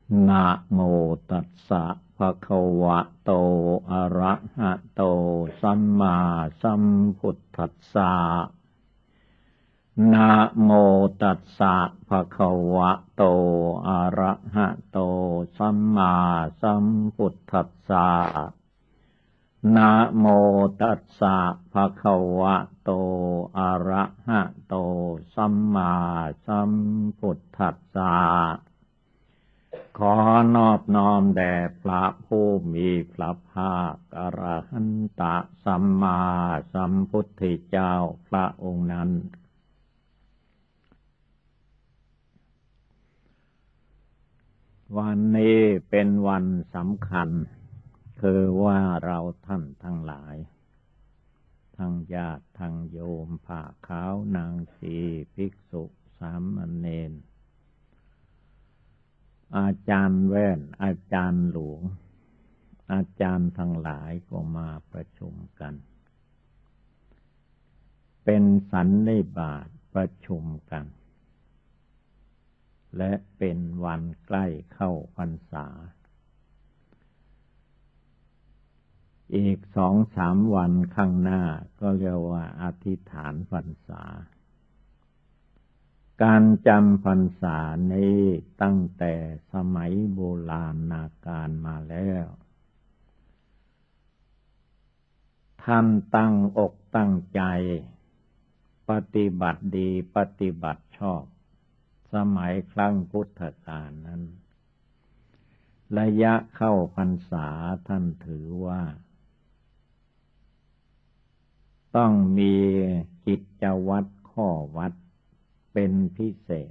นะโมตัสสะภะคะวะโตอะระหะโตสัมมาสัมพุทธัสสะนะโมตัสสะภะคะวะโตอะระหะโตสัมมาสัมพุทธัสสะนะโมตัสสะภะคะวะโตอะระหะโตสัมมาสัมพุทธัสสะขอนอบน้อมแด่พระผู้มีพระภาคอรหันตสัมมาสัมพุทธเจ้าพระองค์นั้นวันนี้เป็นวันสำคัญคือว่าเราท่านทั้งหลายทั้งญาติทั้งโยมผ้าขาวนางสีภิกษุสามเณรอาจารย์แว่นอาจารย์หลวงอาจารย์ทั้งหลายก็มาประชุมกันเป็นสันนิบาตประชุมกันและเป็นวันใกล้เข้าพรรษาอีก2-3 วันข้างหน้าก็เรียกว่าอธิษฐานพรรษาการจำพรรษานี้ตั้งแต่สมัยโบราณกาลมาแล้วท่านตั้งอกตั้งใจปฏิบัติดีปฏิบัติชอบสมัยครั้งพุทธกาลนั้นระยะเข้าพรรษาท่านถือว่าต้องมีกิจวัตรข้อวัดเป็นพิเศษ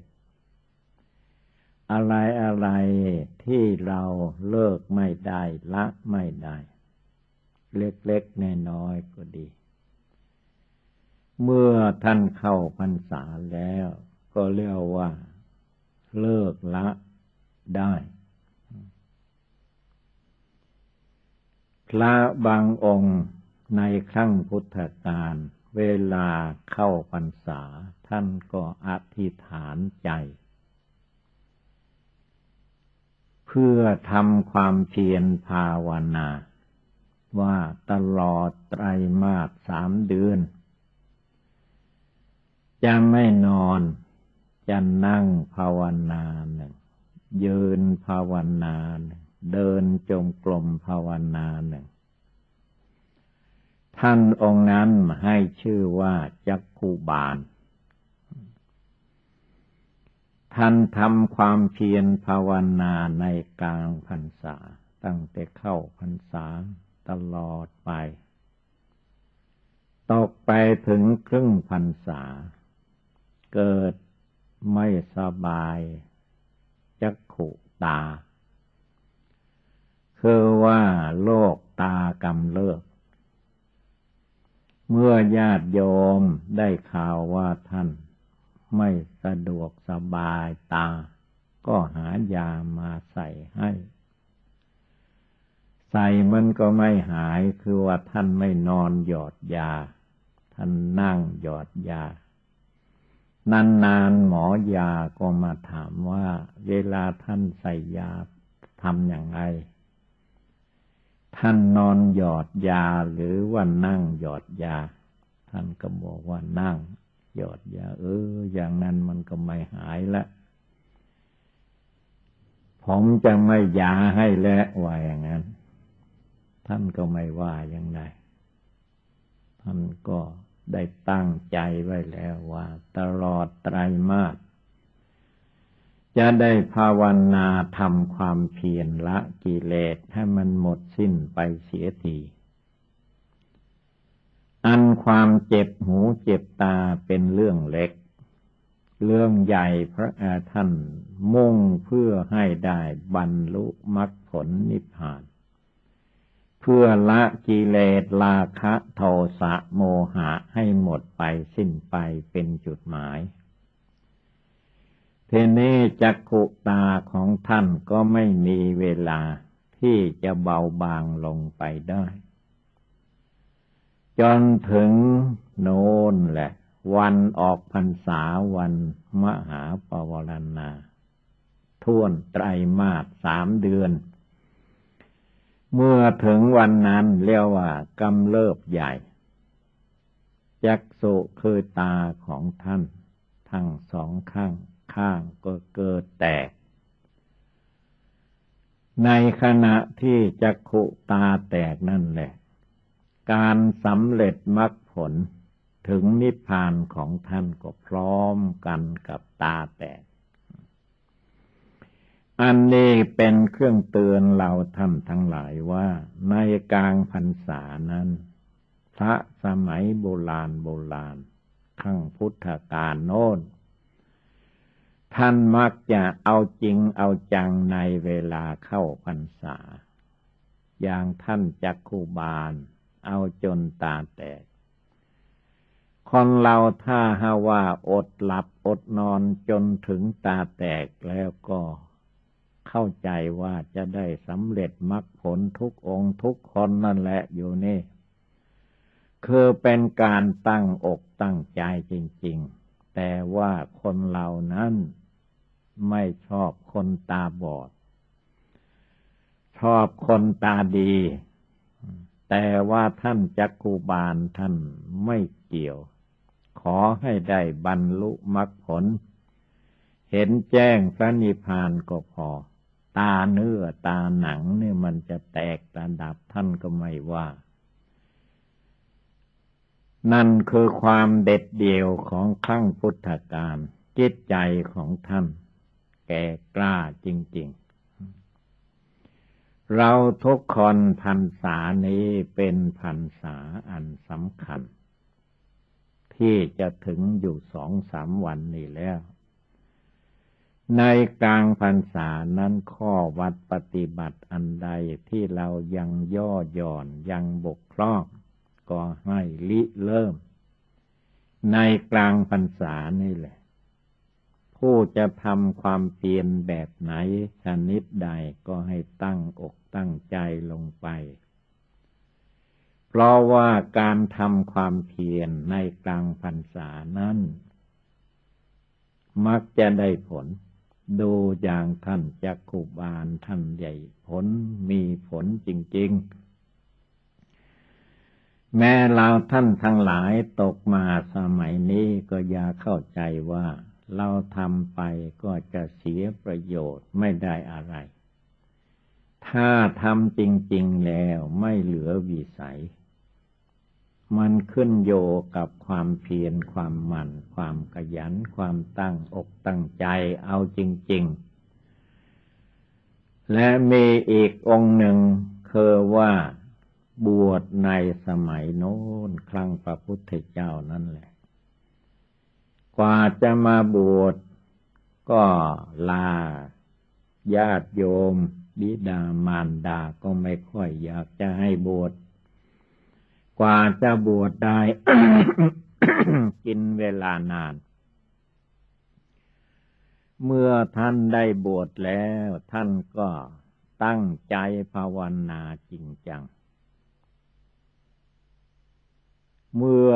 อะไรที่เราเลิกไม่ได้ละไม่ได้เล็กๆน้อยๆก็ดีเมื่อท่านเข้าพรรษาแล้วก็เรียกว่าเลิกละได้พระบางองค์ในครั้งพุทธกาลเวลาเข้าพรรษาท่านก็อธิษฐานใจเพื่อทำความเพียรภาวนาว่าตลอดไตรมาส3 เดือนจะไม่นอนจะนั่งภาวนาหนึ่งยืนภาวนาหนึ่งเดินจงกรมภาวนาหนึ่งท่านองค์นั้นให้ชื่อว่าจักขุบาลท่านทำความเพียรภาวนาในกลางพรรษาตั้งแต่เข้าพรรษาตลอดไปตกไปถึงครึ่งพรรษาเกิดไม่สบายจักขุตาคือว่าโรคตากำเริบเมื่อญาติโยมได้ข่าวว่าท่านไม่สะดวกสบายตาก็หายามาใส่ให้ใส่มันก็ไม่หายคือว่าท่านไม่นอนหยอดยาท่านนั่งหยอดยานานๆหมอยาก็มาถามว่าเวลาท่านใส่ยาทำอย่างไรท่านนอนหยอดยาหรือว่านั่งหยอดยาท่านก็บอกว่านั่งหยอดยาอย่างนั้นมันก็ไม่หายละผมจะไม่ยาให้แล้วว่าอย่างนั้นท่านก็ไม่ว่าอย่างไรท่านก็ได้ตั้งใจไว้แล้วว่าตลอดไตรมาสจะได้ภาวนาทำความเพียรละกิเลสให้มันหมดสิ้นไปเสียทีอันความเจ็บหูเจ็บตาเป็นเรื่องเล็กเรื่องใหญ่พระท่านมุ่งเพื่อให้ได้บรรลุมรรคผลนิพพานเพื่อละกิเลสราคะโทสะโมหะให้หมดไปสิ้นไปเป็นจุดหมายทีนี้จักขุตาของท่านก็ไม่มีเวลาที่จะเบาบางลงไปได้จนถึงโน้นแหละวันออกพรรษาวันมหาปวารณาท่วนไตรมาส3 เดือนเมื่อถึงวันนั้นเรียกว่ากำเริบใหญ่จักษุคือตาของท่านทั้ง2 ข้างก็เกิดแตกในขณะที่จักขุตาแตกนั่นแหละการสำเร็จมรรคผลถึงนิพพานของท่านก็พร้อมกันกับตาแตกอันนี้เป็นเครื่องเตือนเราท่านทั้งหลายว่าในกลางพรรษานั้นพระสมัยโบราณขั้งพุทธกาลโน้นท่านมักจะเอาจริงเอาจังในเวลาเข้าพรรษาอย่างท่านจักขุบาลเอาจนตาแตกคนเราถ้าหาว่าอดหลับอดนอนจนถึงตาแตกแล้วก็เข้าใจว่าจะได้สำเร็จมรรคผลทุกองค์ทุกคนนั่นแหละอยู่นี่คือเป็นการตั้งอกตั้งใจจริงๆแต่ว่าคนเรานั้นไม่ชอบคนตาบอดชอบคนตาดีแต่ว่าท่านจักขุบาลท่านไม่เกี่ยวขอให้ได้บรรลุมรรคผลเห็นแจ้งพระนิพพานก็พอตาเนื้อตาหนังเนี่ยมันจะแตกระดับท่านก็ไม่ว่านั่นคือความเด็ดเดี่ยวของครั้งพุทธกาลจิตใจของท่านแก่กล้าจริงๆเราทุกคนพรรษานี้เป็นพรรษาอันสำคัญที่จะถึงอยู่2-3 วันนี้แล้วในกลางพรรษานั้นข้อวัดปฏิบัติอันใดที่เรายังย่อหย่อนยังบกพร่องก็ให้ริเริ่มในกลางพรรษานี่แหละผู้จะทำความเพียรแบบไหนชนิดใดก็ให้ตั้งอกตั้งใจลงไปเพราะว่าการทำความเพียรในกลางพรรษานั้นมักจะได้ผลดูอย่างท่านจักขุบาลท่านใหญ่ผลมีผลจริงๆแม้เราท่านทั้งหลายตกมาสมัยนี้ก็อย่าเข้าใจว่าเราทำไปก็จะเสียประโยชน์ไม่ได้อะไรถ้าทำจริงๆแล้วไม่เหลือวิสัยมันขึ้นโยกับความเพียรความหมั่นความขยันความตั้งอกตั้งใจเอาจริงๆและมีอีกองค์หนึ่งคือว่าบวชในสมัยโน้นครั้งพระพุทธเจ้านั่นแหละกว่าจะมาบวชก็ลาญาติโยมบิดามารดาก็ไม่ค่อยอยากจะให้บวชกว่าจะบวชได้ กินเวลานานเมื่อท่านได้บวชแล้วท่านก็ตั้งใจภาวนาจริงจังเมื่อ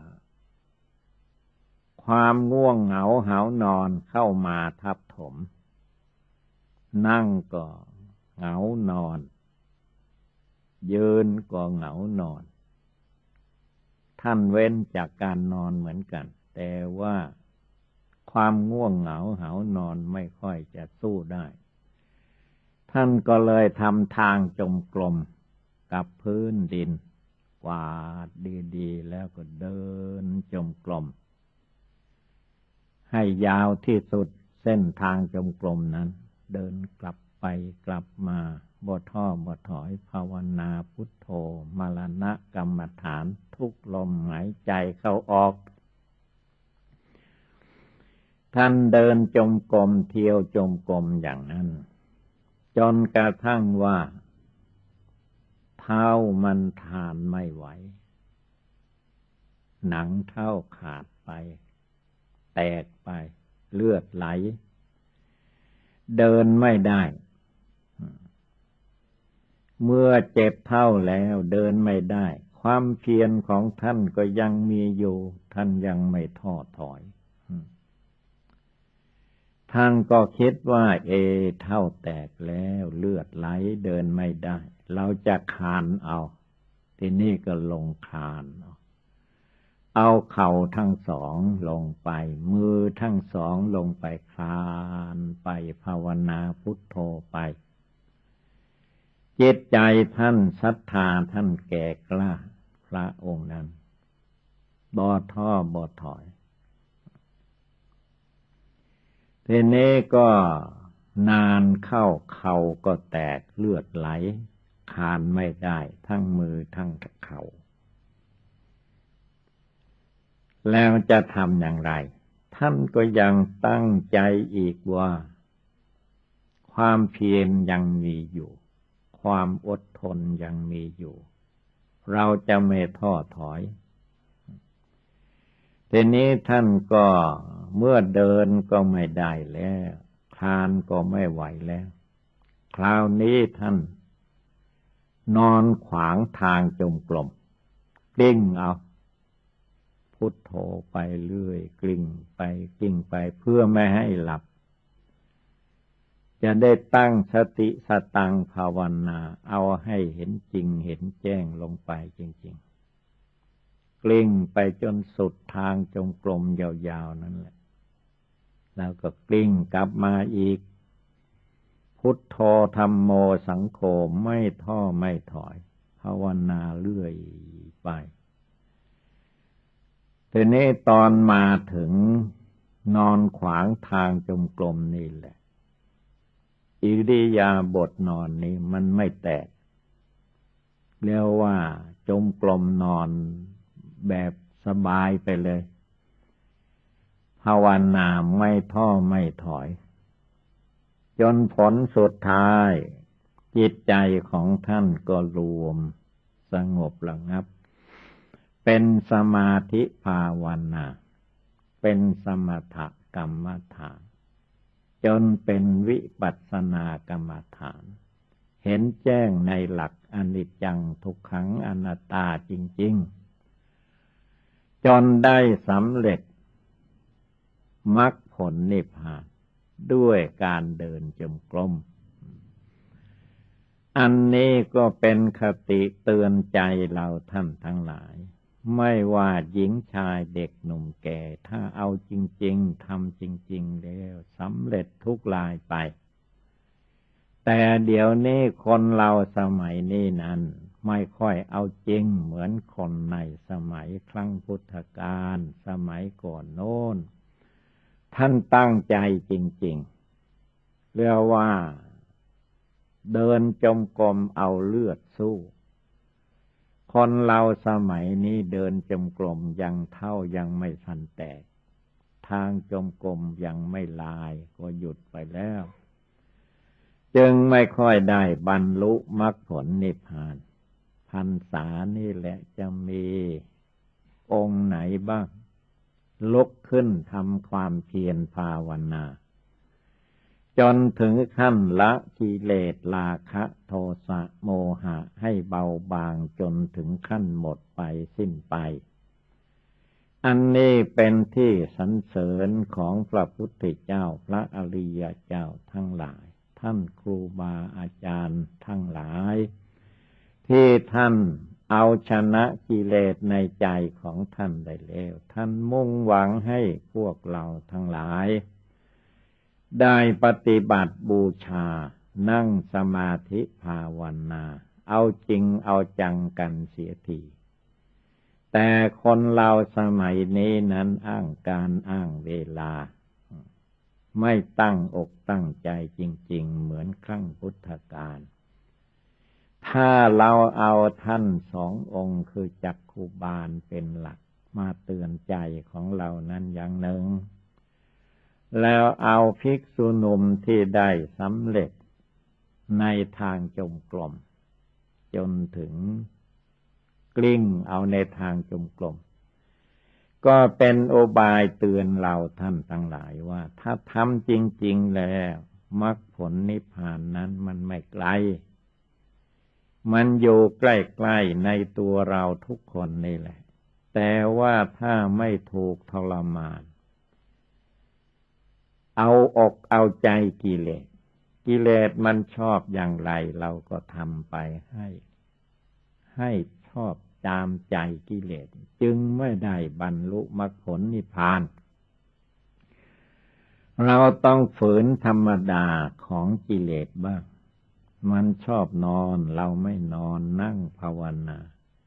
ความง่วงเหงาหาวนอนเข้ามาทับถมนั่งก็เหงานอนยืนก็เหงานอนท่านเว้นจากการนอนเหมือนกันแต่ว่าความง่วงเหงาหาวนอนไม่ค่อยจะสู้ได้ท่านก็เลยทำทางจงกรมกับพื้นดินกวาดดีๆแล้วก็เดินจงกรมให้ยาวที่สุดเส้นทางจงกรมนั้นเดินกลับไปกลับมาบ่ท้อบ่ถอยภาวนาพุทโธมรณะกรรมฐานทุกลมหายใจเข้าออกท่านเดินจงกรมเที่ยวจงกรมอย่างนั้นจนกระทั่งว่าเท้ามันทานไม่ไหวหนังเท้าขาดไปแตกไปเลือดไหลเดินไม่ได้เมื่อเจ็บเท้าแล้วเดินไม่ได้ความเพียรของท่านก็ยังมีอยู่ท่านยังไม่ท้อถอยทท่านก็คิดว่าเท่าแตกแล้วเลือดไหลเดินไม่ได้เราจะคานเอาทีนี้ก็ลงคานเอาเข่าทั้งสองลงไปมือทั้งสองลงไปคลานไปภาวนาพุทโธไปจิตใจท่านศรัทธาท่านแก่กล้าพระองค์นั้นบ่ท้อบ่ถอยทีนี้ก็นานเข้าเข่าก็แตกเลือดไหลคานไม่ได้ทั้งมือทั้งเข่าแล้วจะทำอย่างไรท่านก็ยังตั้งใจอีกว่าความเพียรยังมีอยู่ความอดทนยังมีอยู่เราจะไม่ท้อถอยทีนี้ท่านก็เมื่อเดินก็ไม่ได้แล้วคลานก็ไม่ไหวแล้วคราวนี้ท่านนอนขวางทางจงกรมกลิ้งเอาพุทโธไปเรื่อยกลิ้งไปเพื่อไม่ให้หลับจะได้ตั้งสติสตังภาวนาเอาให้เห็นจริงเห็นแจ้งลงไปจริงๆกลิ้งไปจนสุดทางจงกรมยาวๆนั่นแหละแล้วก็กลิ้งกลับมาอีกพุทโธธัมโมสังโฆไม่ท้อไม่ถอยภาวนาเรื่อยไปทีนี้ตอนมาถึงนอนขวางทางจงกรมนี่แหละอิริยาบถนอนนี้มันไม่แตกเรียกว่าจงกรมนอนแบบสบายไปเลยภาวนาไม่ท้อไม่ถอยจนผลสุดท้ายจิตใจของท่านก็รวมสงบระงับเป็นสมาธิภาวนาเป็นสมถกรรมฐานจนเป็นวิปัสสนากรรมฐานเห็นแจ้งในหลักอนิจจังทุกขังอนัตตาจริงๆจนได้สำเร็จมรรคผลนิพพานด้วยการเดินจงกรมอันนี้ก็เป็นคติเตือนใจเราท่านทั้งหลายไม่ว่าหญิงชายเด็กหนุ่มแก่ถ้าเอาจริงๆทำจริงๆแล้วสำเร็จทุกรายไปแต่เดี๋ยวนี้คนเราสมัยนี้นั้นไม่ค่อยเอาจริงเหมือนคนในสมัยครั้งพุทธกาลสมัยก่อนโน้นท่านตั้งใจจริงๆเรียกว่าเดินจงกรมเอาเลือดสู้คนเราสมัยนี้เดินจงกรมยังเท่ายังไม่ทันแตกทางจงกรมยังไม่ลายก็หยุดไปแล้วจึงไม่ค่อยได้บรรลุมรรคผลนิพพานพรรษานี่แหละจะมีองค์ไหนบ้างลุกขึ้นทำความเพียรภาวนาจนถึงขั้นละกิเลสราคะโทสะโมหะให้เบาบางจนถึงขั้นหมดไปสิ้นไปอันนี้เป็นที่สรรเสริญของพระพุทธเจ้าพระอริยเจ้าทั้งหลายท่านครูบาอาจารย์ทั้งหลายที่ท่านเอาชนะกิเลสในใจของท่านได้แล้วท่านมุ่งหวังให้พวกเราทั้งหลายได้ปฏิบัติบูชานั่งสมาธิภาวนาเอาจริงเอาจังกันเสียทีแต่คนเราสมัยนี้นั้นอ้างการอ้างเวลาไม่ตั้งอกตั้งใจจริงๆเหมือนครั้งพุทธกาลถ้าเราเอาท่านสององค์คือจักขุบาลเป็นหลักมาเตือนใจของเรานั้นอย่างหนึ่งแล้วเอาภิกษุหนุ่มที่ได้สำเร็จในทางจงกรมจนถึงกลิ้งเอาในทางจงกรมก็เป็นโอบายเตือนเราท่านทั้งหลายว่าถ้าทำจริงๆแล้วมรรคผลนิพพานนั้นมันไม่ไกลมันอยู่ใกล้ๆในตัวเราทุกคนนี่แหละแต่ว่าถ้าไม่ถูกทรมานเอาอกเอาใจกิเลสกิเลสมันชอบอย่างไรเราก็ทำไปให้ชอบตามใจกิเลสจึงไม่ได้บรรลุมรรคผลนิพพานเราต้องฝืนธรรมดาของกิเลสบ้างมันชอบนอนเราไม่นอนนั่งภาวนา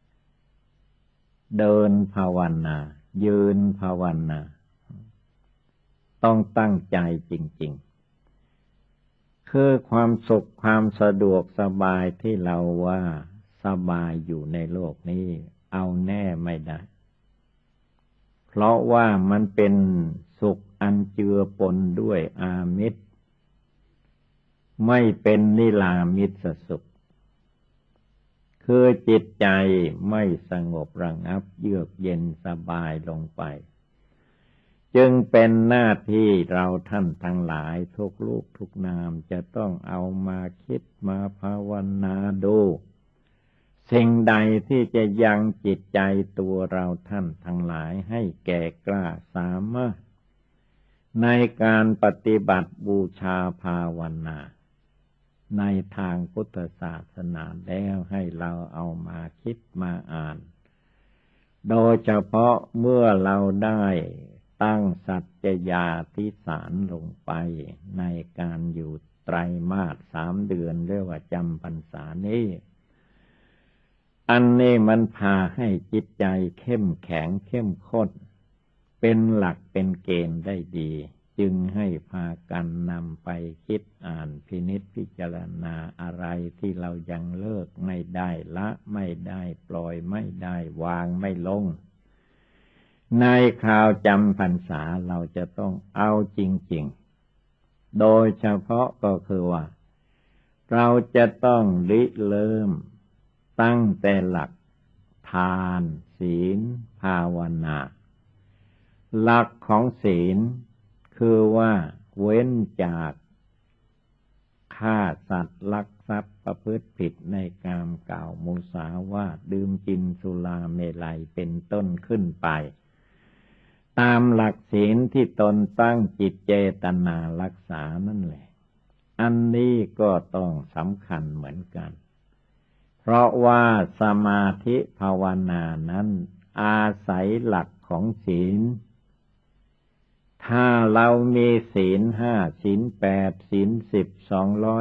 เดินภาวนายืนภาวนาต้องตั้งใจจริงๆคือความสุขความสะดวกสบายที่เราว่าสบายอยู่ในโลกนี้เอาแน่ไม่ได้เพราะว่ามันเป็นสุขอันเจือปนด้วยอามิตรไม่เป็นนิรามิตสุขคือจิตใจไม่สงบระงับเยือกเย็นสบายลงไปจึงเป็นหน้าที่เราท่านทั้งหลายทุกลูกทุกนามจะต้องเอามาคิดมาภาวนาดูสิ่งใดที่จะยังจิตใจตัวเราท่านทั้งหลายให้แก่กล้าสามารถในการปฏิบัติบูชาภาวนาในทางพุทธศาสนาแล้วให้เราเอามาคิดมาอ่านโดยเฉพาะเมื่อเราได้ตั้งสัจจญาธิษฐานลงไปในการอยู่ไตรมาส3 เดือนเรียกว่าจำพรรษานี้อันนี้มันพาให้จิตใจเข้มแข็งเข้มข้นเป็นหลักเป็นเกณฑ์ได้ดีจึงให้พากันนำไปคิดอ่านพินิจพิจารณาอะไรที่เรายังเลิกไม่ได้ละไม่ได้ปล่อยไม่ได้วางไม่ลงในคราวจำพรรษาเราจะต้องเอาจริงๆโดยเฉพาะก็คือว่าเราจะต้องริเริ่มตั้งแต่หลักทานศีลภาวนาหลักของศีลคือว่าเว้นจากฆ่าสัตว์ลักทรัพย์ประพฤติผิดในกามกล่าวมุสาวาทดื่มกินสุราเมลัยเป็นต้นขึ้นไปตามหลักศีลที่ตนตั้งจิตเจตนารักษานั่นแหละอันนี้ก็ต้องสำคัญเหมือนกันเพราะว่าสมาธิภาวนานั้นอาศัยหลักของศีลถ้าเรามีศีล5ศีล8ศีล10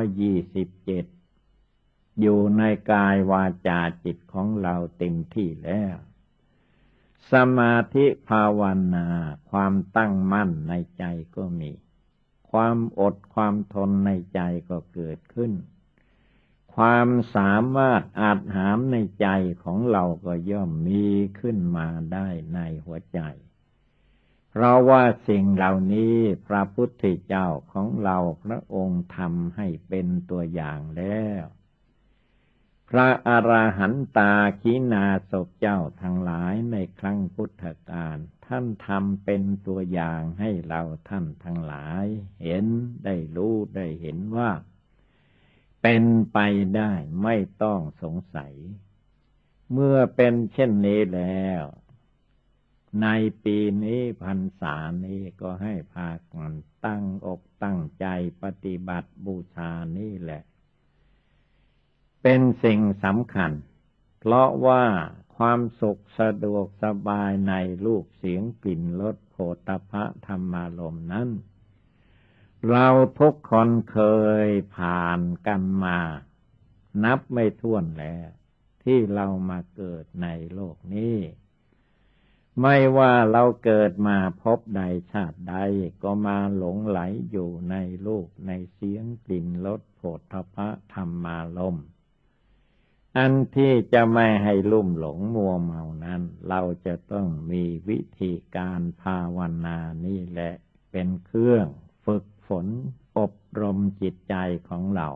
227อยู่ในกายวาจาจิตของเราเต็มที่แล้วสมาธิภาวนาความตั้งมั่นในใจก็มีความอดความทนในใจก็เกิดขึ้นความสามารถอาจหามในใจของเราก็ย่อมมีขึ้นมาได้ในหัวใจเพราะว่าสิ่งเหล่านี้พระพุทธเจ้าของเราพระองค์ทำให้เป็นตัวอย่างแล้วพระอรหันตาขีณาสพเจ้าทั้งหลายในครั้งพุทธกาลท่านทำเป็นตัวอย่างให้เราท่านทั้งหลายเห็นได้รู้ได้เห็นว่าเป็นไปได้ไม่ต้องสงสัยเมื่อเป็นเช่นนี้แล้วในปีนี้พรรษานี้ก็ให้พากันตั้งอกตั้งใจปฏิบัติบูชานี่แหละเป็นสิ่งสำคัญเพราะว่าความสุขสะดวกสบายในรูปเสียงกลิ่นรสโผฏฐัพพะธรรมารมณ์นั้นเราทุกคนเคยผ่านกันมานับไม่ถ้วนแล้วที่เรามาเกิดในโลกนี้ไม่ว่าเราเกิดมาพบใดชาติใดก็มาหลงไหลอยู่ในรูปในเสียงกลิ่นรสโผฏฐัพพะธรรมารมณ์อันที่จะไม่ให้ลุ่มหลงมัวเมานั้นเราจะต้องมีวิธีการภาวนานี่แหละเป็นเครื่องฝึกฝนอบรมจิตใจของเรา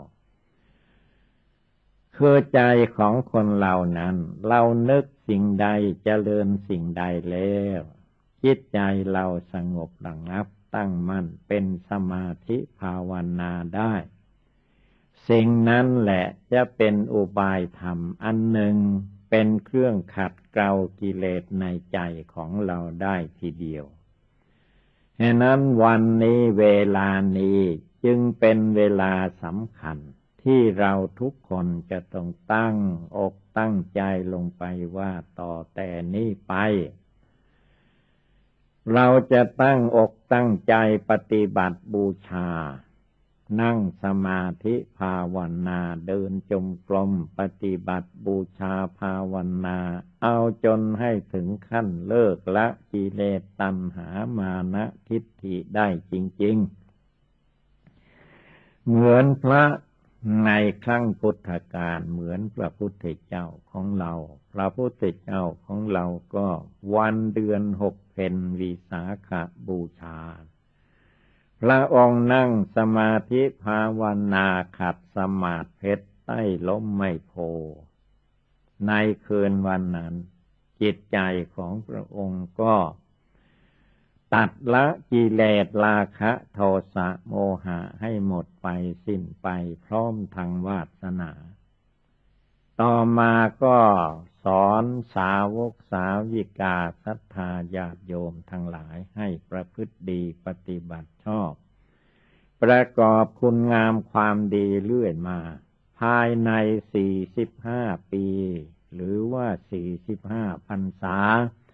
คือใจของคนเรานั้นเรานึกสิ่งใดเจริญสิ่งใดแล้วจิตใจเราสงบระงับตั้งมั่นเป็นสมาธิภาวนาได้สิ่งนั้นแหละจะเป็นอุบายธรรมอันหนึ่งเป็นเครื่องขัดเกลากิเลสในใจของเราได้ทีเดียวฉะนั้นวันนี้เวลานี้จึงเป็นเวลาสำคัญที่เราทุกคนจะต้องตั้งอกตั้งใจลงไปว่าต่อแต่นี้ไปเราจะตั้งอกตั้งใจปฏิบัติบูชานั่งสมาธิภาวนาเดินจงกรมปฏิบัติบูชาภาวนาเอาจนให้ถึงขั้นเลิกละกิเลสตัณหามานะทิฏฐิได้จริงๆเหมือนพระในครั้งพุทธกาลเหมือนพระพุทธเจ้าของเราพระพุทธเจ้าของเราก็วันเดือน6 เพ็ญวิสาขบูชาพระองค์นั่งสมาธิภาวนาขัดสมาธิเพชรใต้ล้มไม้โพในคืนวันนั้นจิตใจของพระองค์ก็ตัดละกิเลสราคะโทสะโมหะให้หมดไปสิ้นไปพร้อมทางวาสนาต่อมาก็สอนสาวกสาวิกาศรัทธาญาติโยมทั้งหลายให้ประพฤติดีปฏิบัติชอบประกอบคุณงามความดีเรื่อยมาภายใน45 ปีหรือว่า45 พรรษา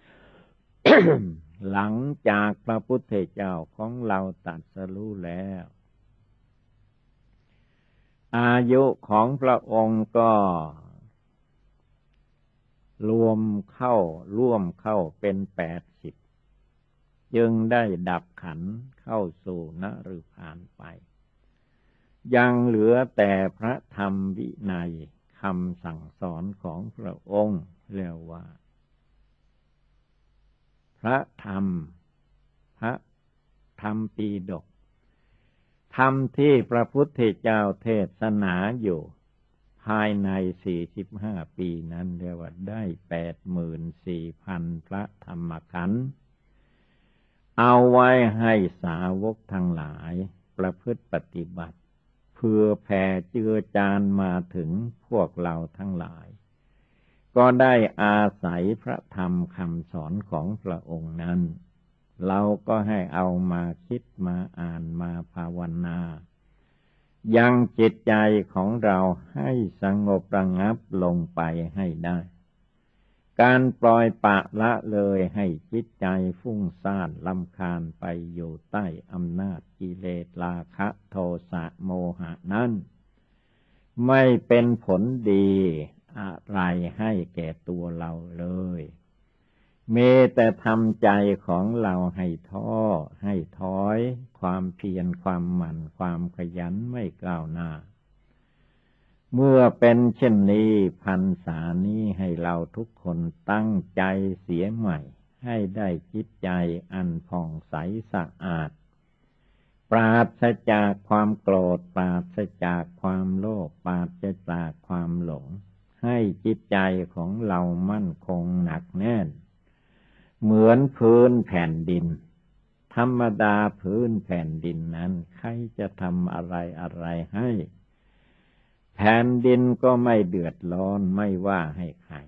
หลังจากพระพุทธเจ้าของเราตรัสรู้แล้วอายุของพระองค์ก็ร่วมเข้าเป็น80จึงได้ดับขันธ์เข้าสู่นฤพานไปยังเหลือแต่พระธรรมวินัยคำสั่งสอนของพระองค์เรียกว่าพระธรรมปีฎกธรรมที่พระพุทธเจ้าเทศนาอยู่ภายใน45 ปีนั้นเรียกว่าได้ 84,000 พระธรรมขันธ์เอาไว้ให้สาวกทั้งหลายประพฤติปฏิบัติเพื่อแผ่เจือจานมาถึงพวกเราทั้งหลายก็ได้อาศัยพระธรรมคำสอนของพระองค์นั้นเราก็ให้เอามาคิดมาอ่านมาภาวนายังจิตใจของเราให้สงบระงับลงไปให้ได้การปล่อยปละละเลยให้จิตใจฟุ้งซ่านรำคาญไปอยู่ใต้อำนาจกิเลสราคะโทสะโมหะนั้นไม่เป็นผลดีอะไรให้แก่ตัวเราเลยมีแต่ทำใจของเราให้ท้อให้ถอยความเพียรความหมั่นความขยันไม่ก้าวหน้าเมื่อเป็นเช่นนี้พรรษานี้ให้เราทุกคนตั้งใจเสียใหม่ให้ได้จิตใจอันผ่องใสสะอาดปราศจากความโกรธปราศจากความโลภปราศจากความหลงให้จิตใจของเรามั่นคงหนักแน่นเหมือนพื้นแผ่นดินธรรมดาพื้นแผ่นดินนั้นใครจะทำอะไรให้แผ่นดินก็ไม่เดือดร้อนไม่ว่าให้ใคร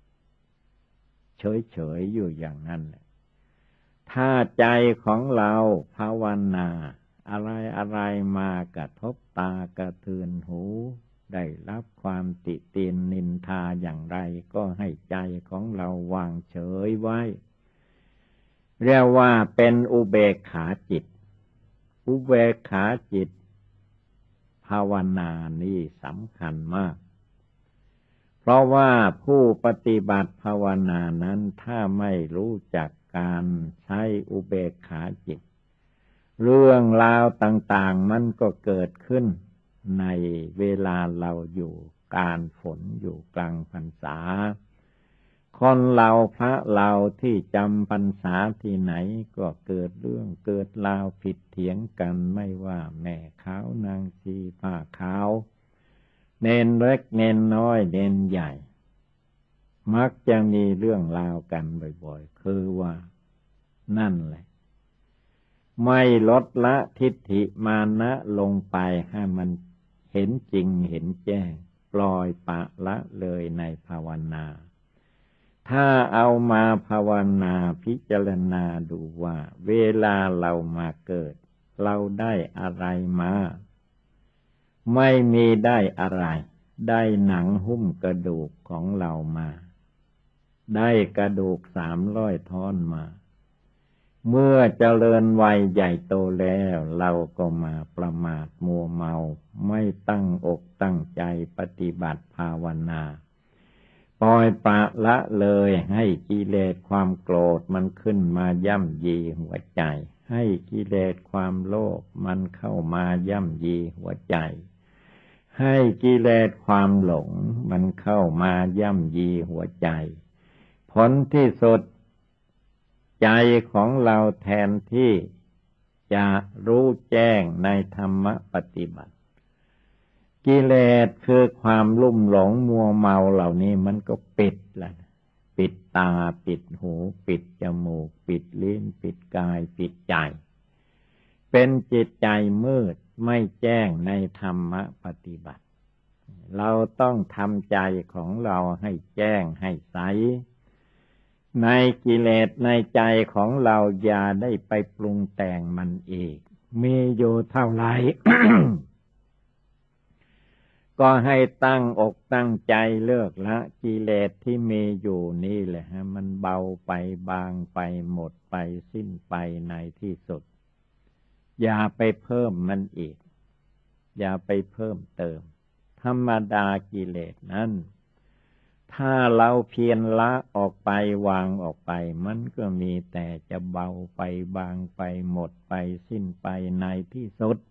เฉยอยู่อย่างนั้นถ้าใจของเราภาวนาอะไรมากระทบตากระเทือนหูได้รับความติเตียนนินทาอย่างไรก็ให้ใจของเราวางเฉยไว้เรียกว่าเป็นอุเบกขาจิตอุเบกขาจิตภาวนานี่สำคัญมากเพราะว่าผู้ปฏิบัติภาวนานั้นถ้าไม่รู้จักการใช้อุเบกขาจิตเรื่องราวต่างๆมันก็เกิดขึ้นในเวลาเราอยู่กลางฝนอยู่กลางพรรษาคนเราพระเราที่จำพรรษาที่ไหนก็เกิดเรื่องเกิดราวผิดเถียงกันไม่ว่าแม่ขาวนางชีผ้าขาวเนนเล็กเนนน้อยเนนใหญ่มักจะมีเรื่องราวกันบ่อยๆคือว่านั่นแหละไม่ลดละทิฏฐิมานะลงไปให้มันเห็นจริงเห็นแจ้งปล่อยปละละเลยในภาวนาถ้าเอามาภาวนาพิจารณาดูว่าเวลาเรามาเกิดเราได้อะไรมาไม่มีได้อะไรได้หนังหุ้มกระดูกของเรามาได้กระดูก300 ท่อนมาเมื่อเจริญวัยใหญ่โตแล้วเราก็มาประมาทมัวเมาไม่ตั้งอกตั้งใจปฏิบัติภาวนาปล่อยปละละเลยให้กิเลสความโกรธมันขึ้นมาย่ำยีหัวใจให้กิเลสความโลภมันเข้ามาย่ำยีหัวใจให้กิเลสความหลงมันเข้ามาย่ำยีหัวใจผลที่สุดใจของเราแทนที่จะรู้แจ้งในธรรมปฏิบัติกิเลสคือความลุ่มหลงมัวเมาเหล่านี้มันก็ปิดละปิดตาปิดหูปิดจมูกปิดลิ้นปิดกายปิดใจเป็นจิตใจมืดไม่แจ้งในธรรมปฏิบัติเราต้องทำใจของเราให้แจ้งให้ใสในกิเลสในใจของเราอย่าได้ไปปรุงแต่งมันอีกมีอยู่เท่าไหร่ ก็ให้ตั้งอกตั้งใจเลิกละกิเลสที่มีอยู่นี่แหละฮะมันเบาไปบางไปหมดไปสิ้นไปในที่สุดอย่าไปเพิ่มมันอีกอย่าไปเพิ่มเติมธรรมดากิเลสนั้นถ้าเราเพียรละออกไปวางออกไปมันก็มีแต่จะเบาไปบางไปหมดไปสิ้นไปในที่สุด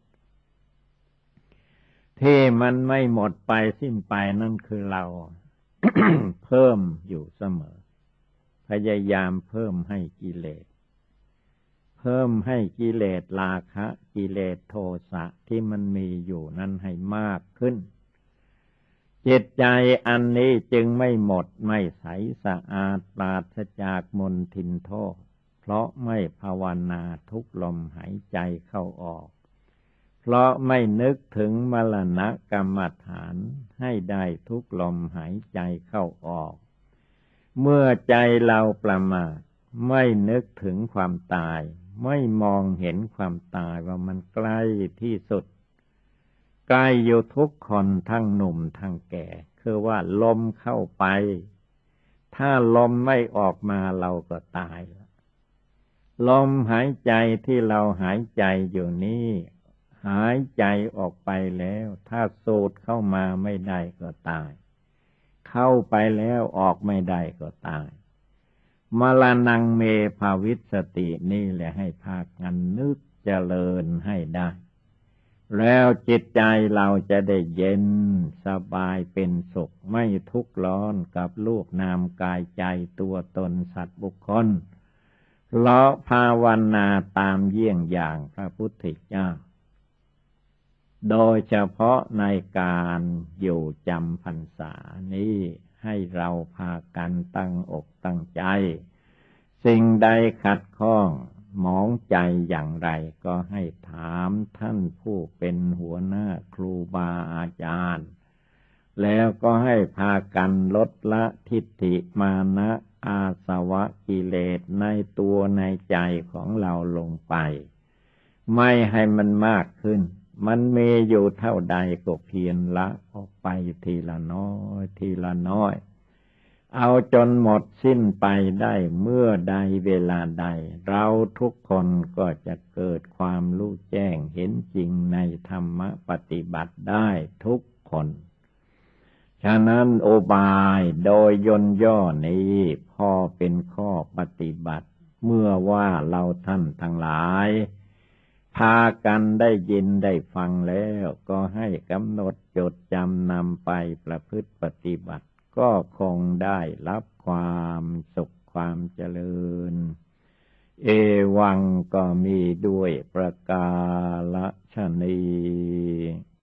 ที่มันไม่หมดไปสิ้นไปนั่นคือเรา เพิ่มอยู่เสมอพยายามเพิ่มให้กิเลสเพิ่มให้กิเลสราคะกิเลสโทสะที่มันมีอยู่นั้นให้มากขึ้นจิตใจอันนี้จึงไม่หมดไม่ใสสะอาดปราศจากมลทินโทษเพราะไม่ภาวนาทุกลมหายใจเข้าออกเพราะไม่นึกถึงมรณะกรรมฐานให้ได้ทุกลมหายใจเข้าออกเมื่อใจเราประมาทไม่นึกถึงความตายไม่มองเห็นความตายว่ามันใกล้ที่สุดใกล้อยู่ทุกคนทั้งหนุ่มทั้งแก่คือว่าลมเข้าไปถ้าลมไม่ออกมาเราก็ตายลมหายใจที่เราหายใจอยู่นี้หายใจออกไปแล้วถ้าสูดเข้ามาไม่ได้ก็ตายเข้าไปแล้วออกไม่ได้ก็ตายมรณังเมภาวิสตินี่แหละให้พากันนึกเจริญให้ได้แล้วจิตใจเราจะได้เย็นสบายเป็นสุขไม่ทุกข์ร้อนกับรูปนามกายใจตัวตนสัตว์บุคคลเลาะภาวนาตามเยี่ยงอย่างพระพุทธเจ้าโดยเฉพาะในการอยู่จำพรรษานี้ให้เราพากันตั้งอกตั้งใจสิ่งใดขัดข้องหมองใจอย่างไรก็ให้ถามท่านผู้เป็นหัวหน้าครูบาอาจารย์แล้วก็ให้พากันลดละทิฏฐิมานะอาสวะกิเลสในตัวในใจของเราลงไปไม่ให้มันมากขึ้นมันมีอยู่เท่าใดก็เพียรละออกไปทีละน้อยทีละน้อยเอาจนหมดสิ้นไปได้เมื่อใดเวลาใดเราทุกคนก็จะเกิดความรู้แจ้งเห็นจริงในธรรมปฏิบัติได้ทุกคนฉะนั้นโอบายโดยย่นย่อนี้พอเป็นข้อปฏิบัติเมื่อว่าเราท่านทั้งหลายพากันได้ยินได้ฟังแล้วก็ให้กำหนดจดจำนำไปประพฤติปฏิบัติก็คงได้รับความสุขความเจริญเอวังก็มีด้วยประกาศนี